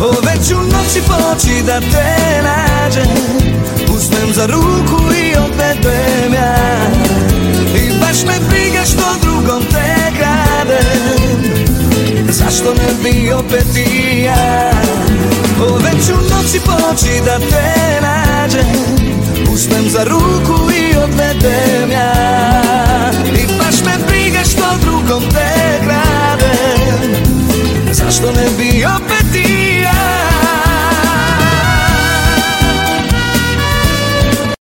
Već u noći poći da te nađem, uzmem za ruku i odvedem ja. I baš me briga što drugom te kradem, zašto ne bi opet i ja. Već u noći poći da te nađem, uzmem za ruku i odvedem ja. I baš me briga što drugom te kradem, zašto ne bi